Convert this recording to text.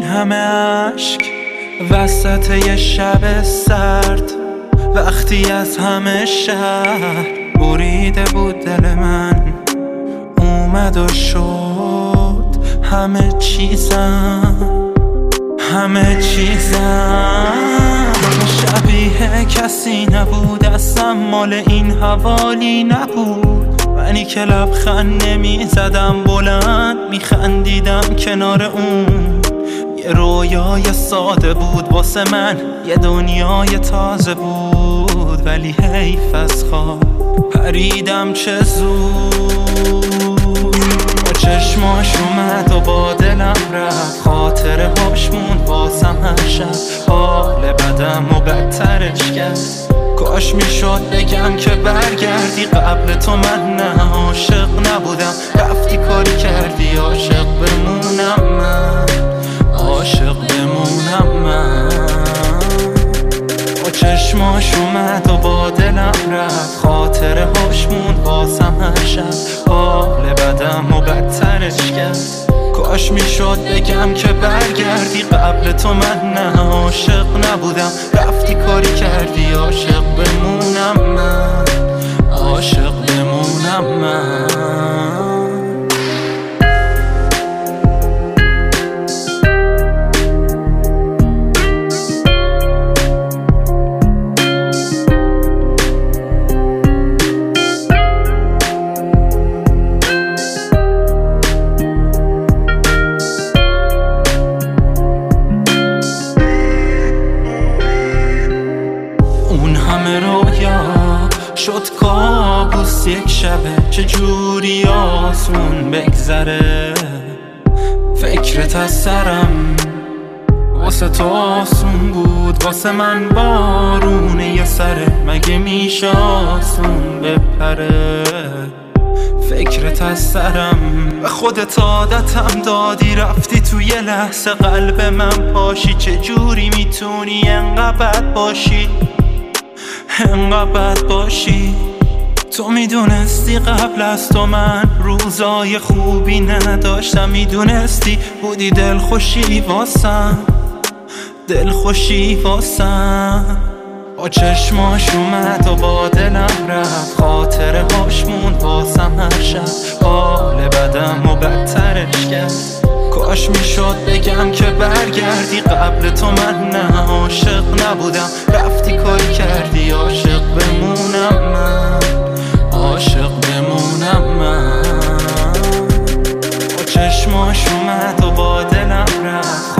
این همه عشق وسط یه شب سرد، وقتی از همه شهر بریده بود دل من، اومد و شد همه چیزم شبیه کسی نبود، اصلا مال این حوالی نبود. منی که لبخند نمی زدم بلند، می خندیدم کنار اون. یه رویای ساده بود واسه من، یه دنیای تازه بود، ولی حیف از خواب پریدم چه زود. با چشماش اومد و با دلم رفت، خاطره هاش موند واسم هر شب، حال بدم و بدترش کرد. کاش میشد بگم که برگردی، قبل تو من نه عاشق نبودم، رفتی کاری کردی عاشق بمونم من، عاشق بمونم من. با چشماش اومد و با دلم رفت، خاطره هاش موند واسم هر شب، حال بدم و بدترش کرد. کاش میشد بگم که برگردی، قبل تو من نه عاشق نبودم، رفتی کاری کردی عاشق بمونم من، عاشق بمونم من. شد کابوس یک شبه، چجوری آسون بگذره. فکرت از سرم واسه تو آسون بود، واسه من بارونه یه سره، مگه میشه آسون بپره. فکرت از سرم به خودت عادتم دادی، رفتی تو یه لحظه قلب من پاشی. چجوری میتونی انقدر بد باشی، انقدر بد باشی؟ تو میدونستی قبل از تو من روزای خوبی نداشتم، میدونستی بودی دلخوشی واسم، دلخوشی واسم. با چشماش اومد و با دلم رفت، خاطره هاش موند واسم هر شب، حال بدم و بدترش کرد. کاش میشد بگم که برگردی، قبل تو من نه عاشق نبودم، رفتی کاری کردی عاشق بمونم من، عاشق بمونم من. با چشماش اومد و با دلم رفت،